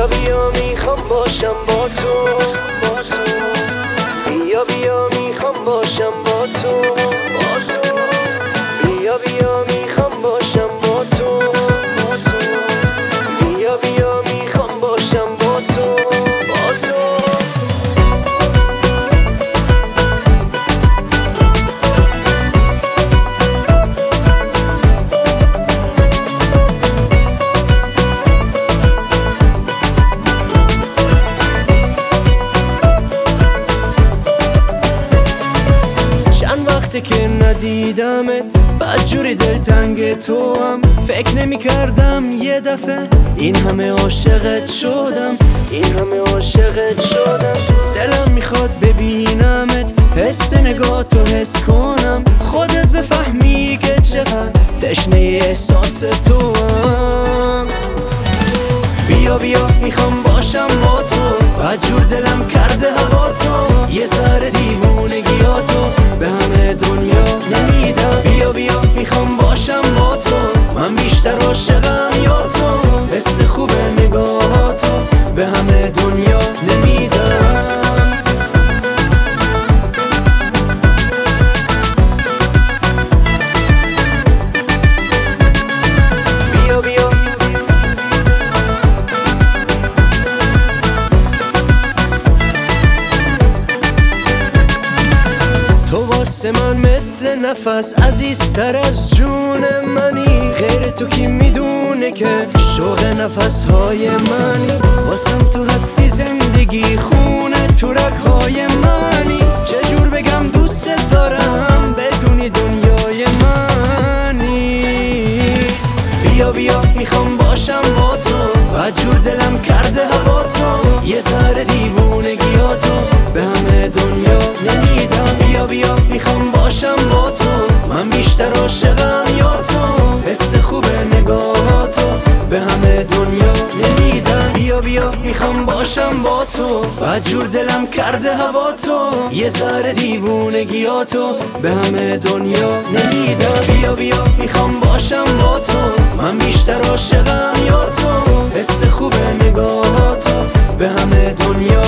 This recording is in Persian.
بیا بیا میخوام باشم با تو، بیا بیا میخوام باشم با تو، بیا بیا میخوام باشم با تو، بیا بیا میخوام باشم با تو. وقتی که ندیدمت بدجوری دلتنگ تو هم، فکر نمی کردم یه دفعه این همه عاشقت شدم، این همه عاشقت شدم. دلم میخواد ببینمت، حس نگاه تو حس کنم، خودت بفهمی که چقدر تشنه احساس تو هم. بیا بیا میخوام باشم با تو، بدجور دلم کرده هوا تو، یه ذره دیوونگیاتو به همه دنیا نمیدم. بیا بیا میخوام باشم با تو، من بیشتر عاشقم یا تو، حس خوب نگاهاتو به همه دنیا نمیدم. بیا بیا تو واسه من مثل نفس، عزیزتر از جون منی، غیر تو کی میدونه که شوق نفسهای منی، واسم تو هستی زندگی خونه تو رگهای منی، چجور بگم دوست دارم بدونی دنیای منی. بیا بیا میخوام باشم با تو، بدجور دلم کرده هوا تو، یه ذره دیوونگیاتو به همه دنیا نمیدم. بیا بیا میخوام باشم با تو، من بیشتر عاشقم یا تو، حس خوب نگاهاتو به همه دنیا نمیدم. بیا بیا میخوام باشم با تو، بدجور دلم کرده هوا تو، یه ذره دیوونگیاتو به همه دنیا نمیدم. بیا بیا میخوام باشم با تو، من بیشتر عاشقم یا تو، حس خوب نگاهاتو به همه دنیا